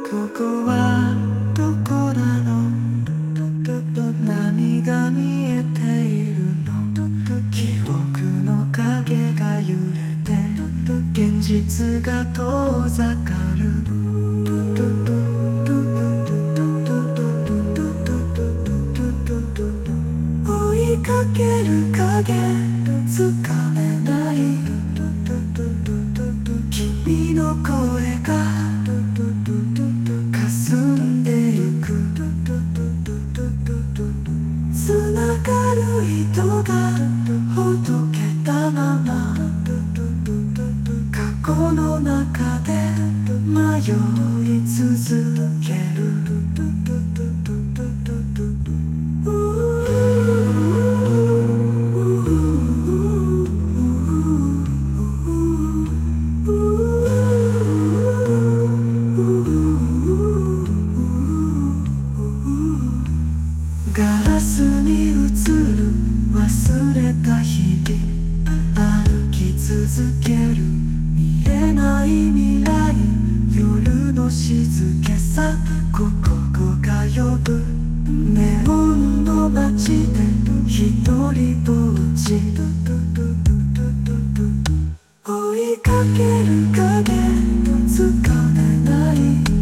ここはどこなの？何が見えているの？記憶の影が揺れて現実が遠ざかる。追いかける影つかめない君の声が霞んでゆく。つながる糸がほどけたまま過去の中で迷い続ける。ガラスに映る忘れた日々、歩き続ける見えない未来。夜の静けさ、ここが呼ぶ。ネオンの街で一人ぼっち。追いかける影つかめない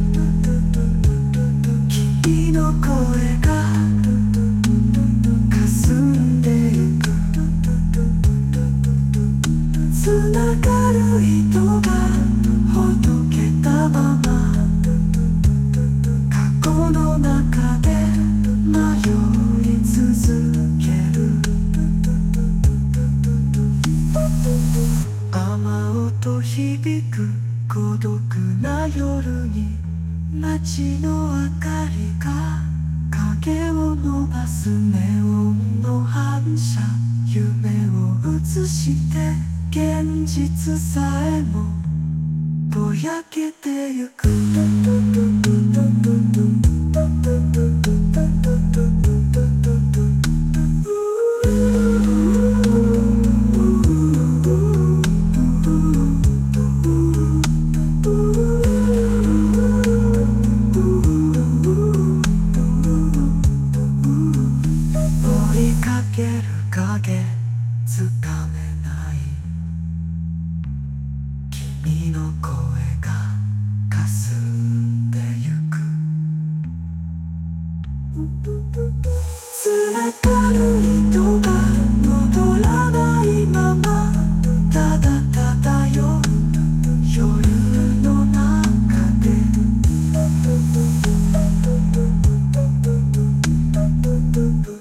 君の声がつながる糸がほどけたまま過去の中で迷い続ける。雨音響く孤独な夜に街の明かりが影を伸ばす。ネオンの反射、夢を映して現実さえもぼやけてゆく。追いかける影つかめない君の声が霞んでゆく。つながる糸が戻らないままただ漂う夜の中で。